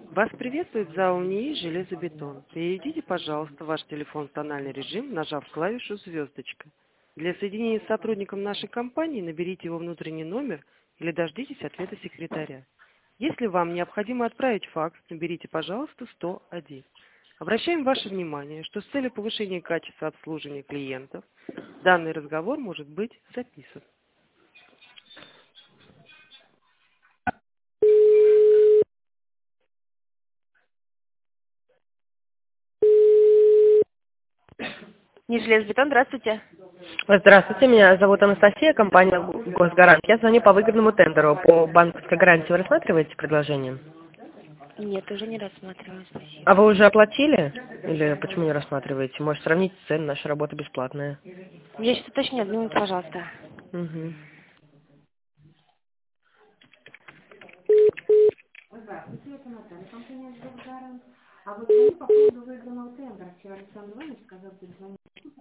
Вас приветствует ЗАО НИИ «Железобетон». Перейдите, пожалуйста, ваш телефон в тональный режим, нажав клавишу «звездочка». Для соединения с сотрудником нашей компании наберите его внутренний номер или дождитесь ответа секретаря. Если вам необходимо отправить факс, наберите, пожалуйста, 101. Обращаем ваше внимание, что с целью повышения качества обслуживания клиентов данный разговор может быть записан. Не железобетон, здравствуйте. Здравствуйте, меня зовут Анастасия, компания «Госгарант». Я звоню по выгодному тендеру по банковской гарантии. Вы рассматриваете предложение? Нет, уже не рассматриваю, спасибо. А вы уже оплатили? Или почему не рассматриваете? Может, сравнить цены, наша работа бесплатная. Я сейчас уточню, одну минуту, пожалуйста. Угу. Здравствуйте, это Наталья, компания «Госгарант». А вот звоню по поводу выигранного тендера. Вчера Александр Иванович сказал, что звонит.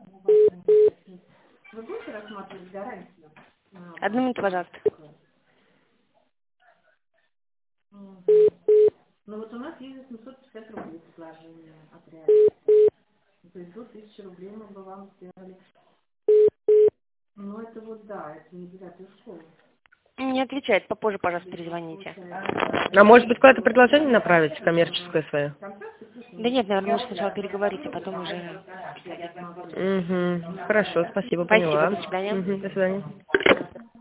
Вы будете рассматривать гарантию? Одну минуту, пожалуйста. Ну вот у нас есть 850 рублей предложение от реальности. То есть до 1000 рублей мы бы вам сделали. Ну это вот да, это не 9-ю школу. Не отвечает, попозже, пожалуйста, перезвоните. А может быть, куда-то предложение направить, коммерческое свое? Да нет, наверное, лучше сначала переговорить, а потом уже... Угу. Хорошо, спасибо, Спасибо, поняла. до свидания. Угу, до свидания.